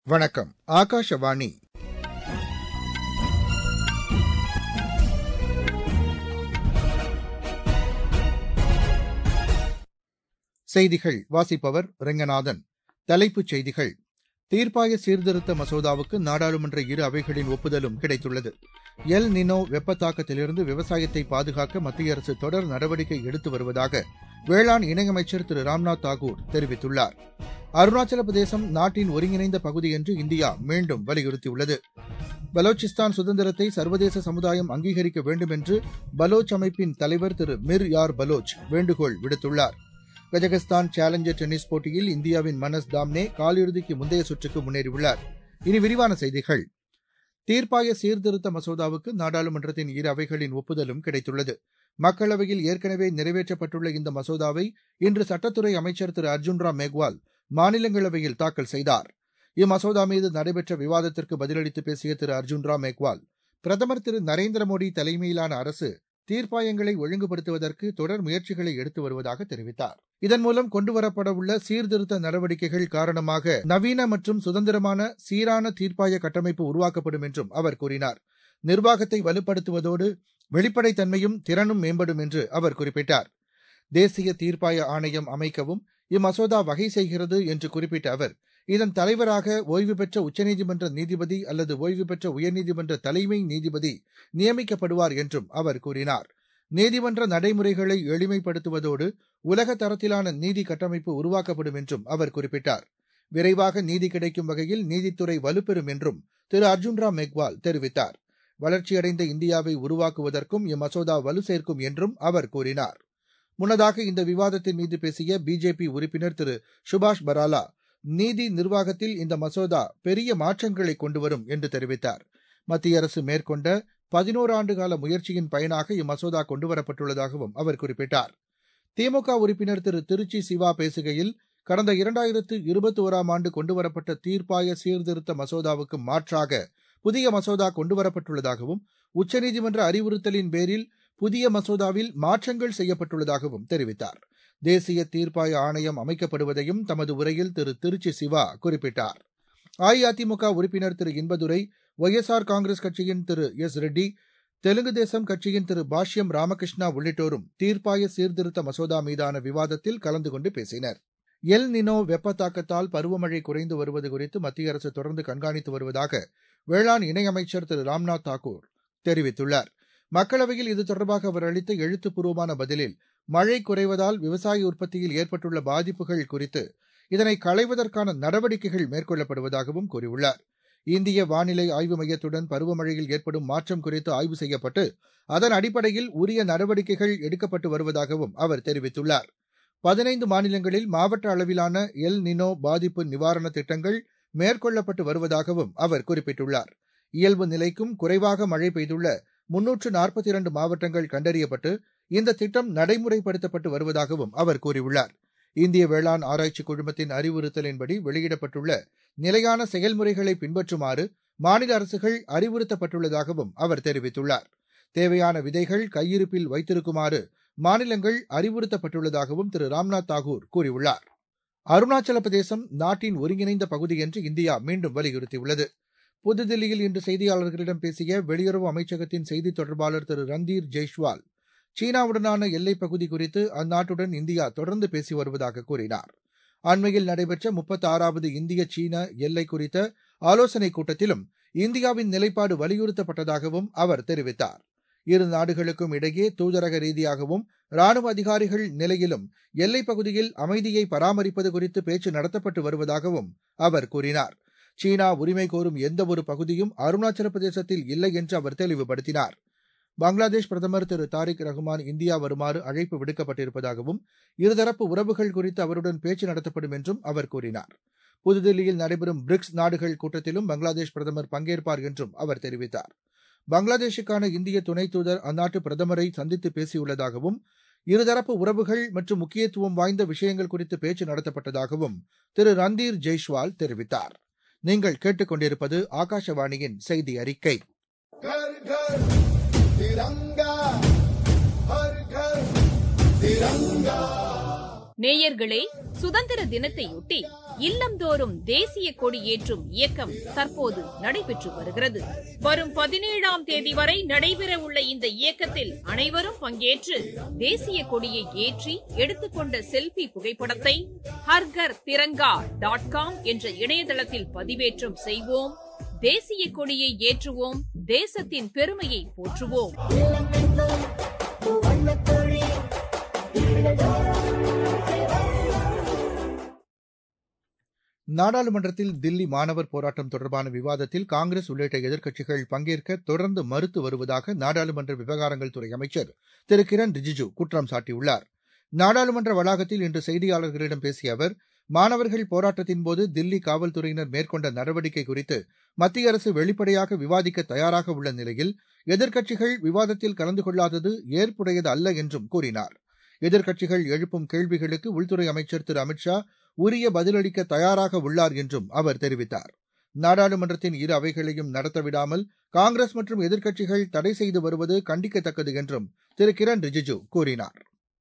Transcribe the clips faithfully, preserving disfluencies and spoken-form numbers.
வணக்கம். ஆகாஷவாணி. செய்திகள் வாசிப்பவர் ரெங்கநாதன். தலைப்புச் செய்திகள். தீர்ப்பாய சீர்திருத்த மசோதாவுக்கு நாடாளுமன்ற இரு அவைகளின் ஒப்புதலும் கிடைத்துள்ளது. எல் நினோ வெப்பத்தாக்கத்திலிருந்து விவசாயத்தை பாதுகாக்க மத்திய அரசு தொடர் நடவடிக்கை எடுத்து வருவதாக வேளாண் இணையமைச்சர் திரு ராம்நாத் தாகூர் தெரிவித்துள்ளார். அருணாச்சல பிரதேசம் நாட்டின் ஒருங்கிணைந்த பகுதி என்று இந்தியா மீண்டும் வலியுறுத்தியுள்ளது. பலோச்சிஸ்தான் சுதந்திரத்தை சர்வதேச சமுதாயம் அங்கீகரிக்க வேண்டும் என்று பலோச் அமைப்பின் தலைவர் திரு மிர் யார் பலோச் வேண்டுகோள் விடுத்துள்ளார். கஜகஸ்தான் சேலஞ்சர் டென்னிஸ் போட்டியில் இந்தியாவின் மனஸ் தாம்னே காலிறுதிக்கு முந்தைய சுற்றுக்கு முன்னேறியுள்ளார். இனி விரிவான செய்திகள். தீர்ப்பாய சீர்திருத்த மசோதாவுக்கு நாடாளுமன்றத்தின் இரு அவைகளின் ஒப்புதலும் கிடைத்துள்ளது. மக்களவையில் ஏற்கனவே நிறைவேற்றப்பட்டுள்ள இந்த மசோதாவை இன்று சட்டத்துறை அமைச்சர் திரு அர்ஜுன் ராம் மேக்வால் மாநிலங்களவையில் தாக்கல் செய்தார். இம்மசோதா மீது நடைபெற்ற விவாதத்திற்கு பதிலளித்து பேசிய திரு அர்ஜுன் ராம் மேக்வால், பிரதமர் திரு நரேந்திர மோடி தலைமையிலான அரசு தீர்ப்பாயங்களை ஒழுங்குபடுத்துவதற்கு தொடர் முயற்சிகளை எடுத்து வருவதாக தெரிவித்தார். இதன் மூலம் கொண்டுவரப்படவுள்ள சீர்திருத்த நடவடிக்கைகள் காரணமாக நவீன மற்றும் சுதந்திரமான சீரான தீர்ப்பாய கட்டமைப்பு உருவாக்கப்படும் என்றும் அவர் கூறினார். நிர்வாகத்தை வலுப்படுத்துவதோடு வெளிப்படைத்தன்மையும் திறனும் மேம்படும் என்று அவர் குறிப்பிட்டார். தேசிய தீர்ப்பாய ஆணையம் அமைக்கவும் இம்மசோதா வகை செய்கிறது என்று குறிப்பிட்ட அவர், இதன் தலைவராக ஓய்வு பெற்ற உச்சநீதிமன்ற நீதிபதி அல்லது ஓய்வு பெற்ற உயர்நீதிமன்ற தலைமை நீதிபதி நியமிக்கப்படுவார் என்றும் அவர் கூறினார். நீதிமன்ற நடைமுறைகளை எளிமைப்படுத்துவதோடு உலக தரத்திலான நீதி கட்டமைப்பு உருவாக்கப்படும் என்றும் அவர் குறிப்பிட்டார். விரைவாக நீதி கிடைக்கும் வகையில் நீதித்துறை வலுப்பெறும் என்றும் திரு அர்ஜுன் ராம் மேக்வால் தெரிவித்தார். வளர்ச்சியடைந்த இந்தியாவை உருவாக்குவதற்கும் இம்மசோதா வலு சேர்க்கும் என்றும் அவர் கூறினார். முன்னதாக இந்த விவாதத்தின் மீது பேசிய பிஜேபி உறுப்பினர் திரு சுபாஷ் பராலா, நீதி நிர்வாகத்தில் இந்த மசோதா பெரிய மாற்றங்களை கொண்டுவரும் என்று தெரிவித்தார். மத்திய அரசு மேற்கொண்ட பதினோரு ஆண்டு கால முயற்சியின் பயனாக இம்மசோதா கொண்டுவரப்பட்டுள்ளதாகவும் அவர் குறிப்பிட்டார். திமுக உறுப்பினர் திரு திருச்சி சிவா பேசுகையில், கடந்த இரண்டாயிரத்து இருபத்தி ஓராம் ஆண்டு கொண்டுவரப்பட்ட தீர்ப்பாய சீர்திருத்த மசோதாவுக்கு மாற்றாக புதிய மசோதா கொண்டுவரப்பட்டுள்ளதாகவும் உச்சநீதிமன்ற அறிவுறுத்தலின் பேரில் புதிய மசோதாவில் மாற்றங்கள் செய்யப்பட்டுள்ளதாகவும் தெரிவித்தார். தேசிய தீர்ப்பாய ஆணையம் அமைக்கப்படுவதையும் தமது உரையில் திரு திருச்சி சிவா குறிப்பிட்டார். அஇஅதிமுக உறுப்பினர் திரு Inbadurai, Y S R Congress கட்சியின் திரு எஸ் ரெட்டி, தெலுங்கு தேசம் கட்சியின் திரு பாஷ்யம் ராமகிருஷ்ணா உள்ளிட்டோரும் தீர்ப்பாய சீர்திருத்த மசோதா மீதான விவாதத்தில் கலந்து கொண்டு பேசினர். எல் நினோ வெப்பத்தாக்கத்தால் பருவமழை குறைந்து வருவது குறித்து மத்திய அரசு தொடர்ந்து கண்காணித்து வருவதாக வேளாண் இணையமைச்சர் திரு ராம்நாத் தாகூர் தெரிவித்துள்ளார். மக்களவையில் இது தொடர்பாக அவர் அளித்த எழுத்துப்பூர்வமான பதிலில், மழை குறைவதால் விவசாய உற்பத்தியில் ஏற்பட்டுள்ள பாதிப்புகள் குறித்து இதனை களைவதற்கான நடவடிக்கைகள் மேற்கொள்ளப்படுவதாகவும் கூறியுள்ளார். இந்திய வானிலை ஆய்வு மையத்துடன் பருவமழையில் ஏற்படும் மாற்றம் குறித்து ஆய்வு செய்யப்பட்டு அதன் அடிப்படையில் உரிய நடவடிக்கைகள் எடுக்கப்பட்டு வருவதாகவும் அவர் தெரிவித்துள்ளார். பதினைந்து மாநிலங்களில் மாவட்ட அளவிலான எல் நினோ பாதிப்பு நிவாரண திட்டங்கள் மேற்கொள்ளப்பட்டு வருவதாகவும் அவர் குறிப்பிட்டுள்ளார். இயல்பு நிலைக்கும் குறைவாக மழை பெய்துள்ள முன்னூற்று நாற்பத்தி இரண்டு மாவட்டங்கள் கண்டறியப்பட்டு இந்த திட்டம் நடைமுறைப்படுத்தப்பட்டு வருவதாகவும் அவர் கூறியுள்ளார். இந்திய வேளாண் ஆராய்ச்சி குழுமத்தின் அறிவுறுத்தலின்படி வெளியிடப்பட்டுள்ள நிலையான செயல்முறைகளை பின்பற்றுமாறு மாநில அரசுகள் அறிவுறுத்தப்பட்டுள்ளதாகவும் அவர் தெரிவித்துள்ளார். தேவையான விதைகள் கையிருப்பில் வைத்திருக்குமாறு மாநிலங்கள் அறிவுறுத்தப்பட்டுள்ளதாகவும் திரு ராம்நாத் தாகூர் கூறியுள்ளார். அருணாச்சல பிரதேசம் நாட்டின் ஒருங்கிணைந்த பகுதி என்று இந்தியா மீண்டும் வலியுறுத்தியுள்ளது. புதுதில்லியில் இன்று செய்தியாளர்களிடம் பேசிய வெளியுறவு அமைச்சகத்தின் செய்தித் தொடர்பாளர் திரு ரந்தீர் ஜெய்ஷ்வால், சீனாவுடனான எல்லைப் பகுதி குறித்து அந்நாட்டுடன் இந்தியா தொடர்ந்து பேசி வருவதாக கூறினார். அண்மையில் நடைபெற்ற முப்பத்தி ஆறாவது இந்திய சீன எல்லை குறித்த ஆலோசனைக் கூட்டத்திலும் இந்தியாவின் நிலைப்பாடு வலியுறுத்தப்பட்டதாகவும் அவர் தெரிவித்தார். இரு நாடுகளுக்கும் இடையே தூதரக ரீதியாகவும் ராணுவ அதிகாரிகள் நிலையிலும் எல்லைப் பகுதியில் அமைதியை பராமரிப்பது குறித்து பேச்சு நடத்தப்பட்டு வருவதாகவும் அவர் கூறினார். சீனா உரிமை கோரும் எந்தவொரு பகுதியும் அருணாச்சல பிரதேசத்தில் இல்லை என்று அவர் தெளிவுபடுத்தினார். பங்களாதேஷ் பிரதமர் திரு தாரிக் ரஹ்மான் இந்தியா வருமாறு அழைப்பு விடுக்கப்பட்டிருப்பதாகவும் இருதரப்பு உறவுகள் குறித்து அவருடன் பேச்சு நடத்தப்படும் என்றும் அவர் கூறினார். புதுதில்லியில் நடைபெறும் பிரிக்ஸ் நாடுகள் கூட்டத்திலும் பங்களாதேஷ் பிரதமர் பங்கேற்பார் என்றும் அவர் தெரிவித்தார். பங்களாதேஷுக்கான இந்திய துணை தூதர் அந்நாட்டு பிரதமரை சந்தித்து பேசியுள்ளதாகவும் இருதரப்பு உறவுகள் மற்றும் முக்கியத்துவம் வாய்ந்த விஷயங்கள் குறித்து பேச்சு நடத்தப்பட்டதாகவும் திரு ரந்தீர் ஜெய்ஷ்வால் தெரிவித்தார். நீங்கள் கேட்டுக் கொண்டிருப்பது ஆகாஷவாணியின் செய்தி அறிக்கை. நேயர்களே, சுதந்திர தினத்தையொட்டி இல்லந்தோறும் தேசிய கொடி ஏற்றும் இயக்கம் தற்போது நடைபெற்று வருகிறது. வரும் பதினேழாம் தேதி வரை நடைபெறவுள்ள இந்த இயக்கத்தில் அனைவரும் பங்கேற்று தேசிய கொடியை ஏற்றி எடுத்துக்கொண்ட செல்பி புகைப்படத்தை ஹர்கர் திரங்கா டாட் காம் என்ற இணையதளத்தில் பதிவேற்றம் செய்வோம். தேசிய கொடியை ஏற்றுவோம். தேசத்தின் பெருமையை போற்றுவோம். நாடாளுமன்றத்தில் தில்லி மாணவர் போராட்டம் தொடர்பான விவாதத்தில் காங்கிரஸ் உள்ளிட்ட எதிர்க்கட்சிகள் பங்கேற்க தொடர்ந்து மறுத்து வருவதாக நாடாளுமன்ற விவகாரங்கள் துறை அமைச்சர் திரு கிரண் ரிஜிஜூ குற்றம் சாட்டியுள்ளார். நாடாளுமன்ற வளாகத்தில் இன்று செய்தியாளர்களிடம் பேசிய அவர், மாணவர்கள் போராட்டத்தின்போது தில்லி காவல்துறையினர் மேற்கொண்ட நடவடிக்கை குறித்து மத்திய அரசு வெளிப்படையாக விவாதிக்க தயாராக உள்ள நிலையில் எதிர்க்கட்சிகள் விவாதத்தில் கலந்து கொள்ளாதது ஏற்புடையது அல்ல என்றும் கூறினார். எதிர்க்கட்சிகள் எழுப்பும் கேள்விகளுக்கு உள்துறை அமைச்சர் திரு அமித் ஷா உரிய பதிலளிக்க தயாராக உள்ளார் என்றும் அவர் தெரிவித்தார். நாடாளுமன்றத்தின் இரு அவைகளையும் நடத்தவிடாமல் காங்கிரஸ் மற்றும் எதிர்க்கட்சிகள் தடை செய்து வருவது கண்டிக்கத்தக்கது என்றும் திரு கிரண் ரிஜிஜூ கூறினார்.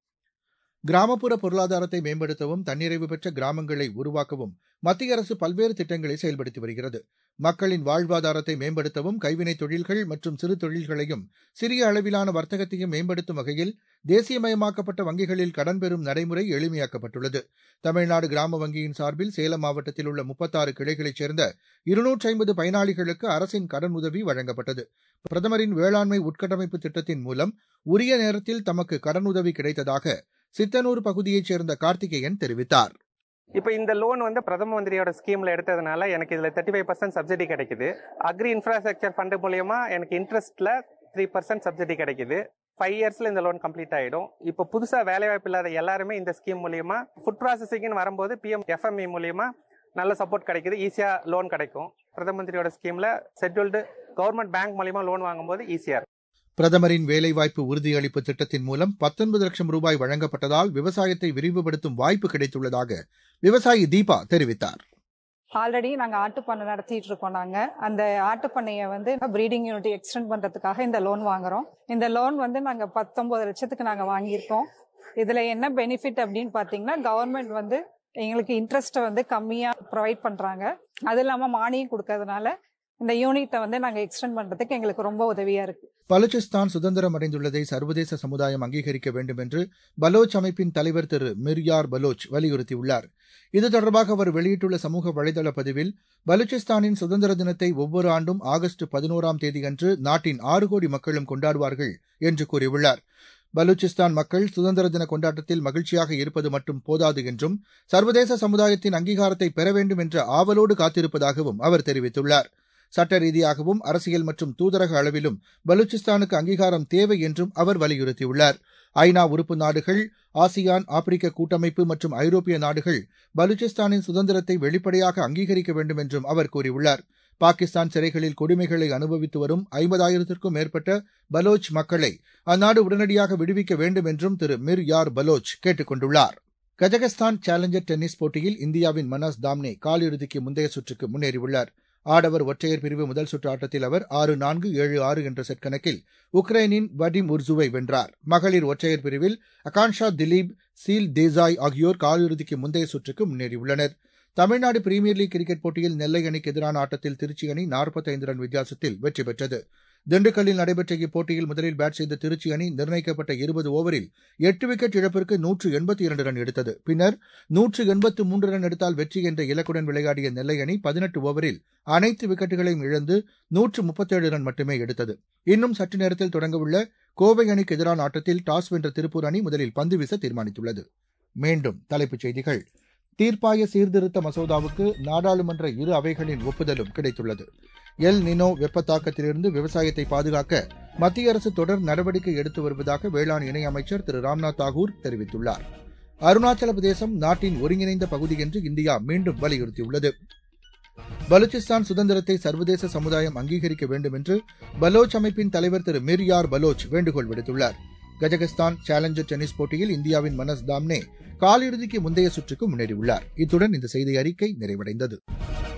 கிராமப்புற பொருளாதாரத்தை மேம்படுத்தவும் தன்னிறைவு பெற்ற கிராமங்களை உருவாக்கவும் மத்திய அரசு பல்வேறு திட்டங்களை செயல்படுத்தி வருகிறது. மக்களின் வாழ்வாதாரத்தை மேம்படுத்தவும் கைவினைத் தொழில்கள் மற்றும் சிறு தொழில்களையும் சிறிய அளவிலான வர்த்தகத்தையும் மேம்படுத்தும் வகையில் தேசியமயமாக்கப்பட்ட வங்கிகளில் கடன் பெறும் நடைமுறை எளிமையாக்கப்பட்டுள்ளது. தமிழ்நாடு கிராம வங்கியின் சார்பில் சேலம் மாவட்டத்தில் உள்ள முப்பத்தாறு கிளைகளைச் சேர்ந்த இருநூற்றி ஐம்பது பயனாளிகளுக்கு அரசின் கடன் உதவி வழங்கப்பட்டது. பிரதமரின் வேளாண்மை உட்கட்டமைப்பு திட்டத்தின் மூலம் உரிய நேரத்தில் தமக்கு கடனுதவி கிடைத்ததாக சித்தனூர் பகுதியைச் சேர்ந்த கார்த்திகேயன் தெரிவித்தார். இப்போ இந்த லோன் வந்து பிரதம மந்திரியோட ஸ்கீம்ல எடுத்ததுனால எனக்கு இதுல தேர்ட்டி ஃபைவ் பர்சன்ட் சப்சிடி கிடைக்குது. அக்ரி இன்ஃப்ராஸ்ட்ரக்சர் ஃபண்ட் மூலியமா எனக்கு இன்ட்ரெஸ்ட்ல த்ரீ பர்சன்ட் சப்சிடி கிடைக்குது. ஃபைவ் இயர்ஸ்ல இந்த லோன் கம்ப்ளீட் ஆயிடும். இப்போ புதுசா வேலைவாய்ப்பு இல்லாத எல்லாருமே இந்த ஸ்கீம் மூலியமா ஃபுட் ப்ராசஸிங்னு வரும்போது பிஎம் எஃப்எம்இ மூலியமா நல்ல சப்போர்ட் கிடைக்குது. ஈஸியா லோன் கிடைக்கும். பிரதம மந்திரியோட ஸ்கீம்ல ஷெட்யூல்டு கவர்மெண்ட் பேங்க் மூலியமா லோன் வாங்கும்போது ஈஸியா இருக்கும். பிரதமரின் வேலைவாய்ப்பு உறுதியளிப்பு திட்டத்தின் மூலம் பத்தொன்பது லட்சம் ரூபாய் வழங்கப்பட்டதால் விவசாயத்தை விரிவுபடுத்தும் வாய்ப்பு கிடைத்துள்ளதாக விவசாயி தீபா தெரிவித்தார். ஆல்ரெடி நாங்க ஆட்டு பண்ணை நடத்திட்டு இருக்கோம். நாங்க அந்த ஆட்டு பண்ணையை வந்து பிரீடிங் யூனிட் எக்ஸ்டெண்ட் பண்றதுக்காக இந்த லோன் வாங்குறோம். இந்த லோன் வந்து நாங்க பத்தொன்பது லட்சத்துக்கு நாங்க வாங்கியிருக்கோம். இதுல என்ன பெனிஃபிட் அப்படின்னு பாத்தீங்கன்னா, கவர்மெண்ட் வந்து எங்களுக்கு இன்ட்ரெஸ்ட்டை வந்து கம்மியா ப்ரொவைட் பண்றாங்க. அது இல்லாம மானியம் கொடுக்கறதுனால இந்த யூனிட்டை வந்து நாங்க எக்ஸ்டெண்ட் பண்றதுக்கு எங்களுக்கு ரொம்ப உதவியா இருக்கு. பலுச்சிஸ்தான் சுதந்திரம் அடைந்துள்ளதை சர்வதேச சமுதாயம் அங்கீகரிக்க வேண்டும் என்று பலோச் அமைப்பின் தலைவர் திரு மிர்யார் பலோச் வலியுறுத்தியுள்ளார். இது தொடர்பாக அவர் வெளியிட்டுள்ள சமூக வலைதள பதிவில், பலுச்சிஸ்தானின் சுதந்திர தினத்தை ஒவ்வொரு ஆண்டும் ஆகஸ்ட் பதினோராம் தேதியன்று நாட்டின் ஆறு கோடி மக்களும் கொண்டாடுவார்கள் என்று கூறியுள்ளார். பலூச்சிஸ்தான் மக்கள் சுதந்திர தின கொண்டாட்டத்தில் மகிழ்ச்சியாக இருப்பது மட்டும் போதாது என்றும் சர்வதேச சமுதாயத்தின் அங்கீகாரத்தை பெற வேண்டும் என்ற ஆவலோடு காத்திருப்பதாகவும் அவர் தெரிவித்துள்ளார். சட்ட ரீதியாகவும் அரசியல் மற்றும் தூதரக அளவிலும் பலூச்சிஸ்தானுக்கு அங்கீகாரம் தேவை என்றும் அவர் வலியுறுத்தியுள்ளார். ஐநா உறுப்பு நாடுகள், ஆசியான், ஆப்பிரிக்க கூட்டமைப்பு மற்றும் ஐரோப்பிய நாடுகள் பலூச்சிஸ்தானின் சுதந்திரத்தை வெளிப்படையாக அங்கீகரிக்க வேண்டும் என்றும் அவர் கூறியுள்ளார். பாகிஸ்தான் சிறைகளில் கொடுமைகளை அனுபவித்து வரும் ஐம்பதாயிரத்திற்கும் மேற்பட்ட பலோச் மக்களை அந்நாடு உடனடியாக விடுவிக்க வேண்டும் என்றும் திரு மிர் யார் பலோச் கேட்டுக் கொண்டுள்ளார். கஜகஸ்தான் சேலஞ்சர் டென்னிஸ் போட்டியில் இந்தியாவின் மனாஸ் தாம்னே காலிறுதிக்கு முந்தைய சுற்றுக்கு முன்னேறியுள்ளார். ஆடவர் ஒற்றையர் பிரிவு முதல் சுற்று ஆட்டத்தில் அவர் ஆறு நான்கு ஏழு ஆறு என்ற செட் கணக்கில் உக்ரைனின் வடிம் உர்சுவை வென்றார். மகளிர் ஒற்றையர் பிரிவில் அகான்ஷா திலீப், சீல் தேசாய் ஆகியோர் காலிறுதிக்கு முந்தைய சுற்றுக்கு முன்னேறியுள்ளனர். தமிழ்நாடு பிரீமியர் லீக் கிரிக்கெட் போட்டியில் நெல்லை அணிக்கு எதிரான ஆட்டத்தில் திருச்சி அணி நாற்பத்தைந்து ரன் வித்தியாசத்தில் வெற்றி பெற்றது. திண்டுக்கல்லில் நடைபெற்ற இப்போட்டியில் முதலில் பேட் செய்த திருச்சி அணி நிர்ணயிக்கப்பட்ட இருபது ஓவரில் எட்டு விக்கெட் இழப்பிற்கு நூற்று எண்பத்தி இரண்டு ரன் எடுத்தது. பின்னர் நூற்று எண்பத்து மூன்று ரன் எடுத்தால் வெற்றி என்ற இலக்குடன் விளையாடிய நெல்லை அணி பதினெட்டு ஓவரில் அனைத்து விக்கெட்டுகளையும் இழந்து நூற்று முப்பத்தேழு ரன் மட்டுமே எடுத்தது. இன்னும் சற்று நேரத்தில் தொடங்கவுள்ள கோவை அணிக்கு எதிரான ஆட்டத்தில் டாஸ் வென்ற திருப்பூர் அணி முதலில் பந்து வீச தீர்மானித்துள்ளது. மீண்டும் தலைப்புச் செய்திகள். தீர்ப்பாய சீர்திருத்த மசோதாவுக்கு நாடாளுமன்ற இரு அவைகளின் ஒப்புதலும் கிடைத்துள்ளது. எல் நினோ வெப்ப தாக்கத்திலிருந்து விவசாயத்தை பாதுகாக்க மத்திய அரசு தொடர் நடவடிக்கை எடுத்து வருவதாக வேளாண் இணையமைச்சர் திரு ராம்நாத் தாகூர் தெரிவித்துள்ளார். அருணாச்சல பிரதேசம் நாட்டின் ஒருங்கிணைந்த பகுதி என்று இந்தியா மீண்டும் வலியுறுத்தியுள்ளது. பலூச்சிஸ்தான் சுதந்திரத்தை சர்வதேச சமுதாயம் அங்கீகரிக்க வேண்டும் என்று பலோச் அமைப்பின் தலைவர் திரு மிர் யார் பலோச் வேண்டுகோள் விடுத்துள்ளார். கஜகஸ்தான் சேலஞ்சர் டென்னிஸ் போட்டியில் இந்தியாவின் மனஸ் தாம்னே காலிறுதிக்கு முந்தைய சுற்றுக்கு முன்னேறியுள்ளார். இத்துடன் இந்த செய்தி அறிக்கை நிறைவடைந்தது.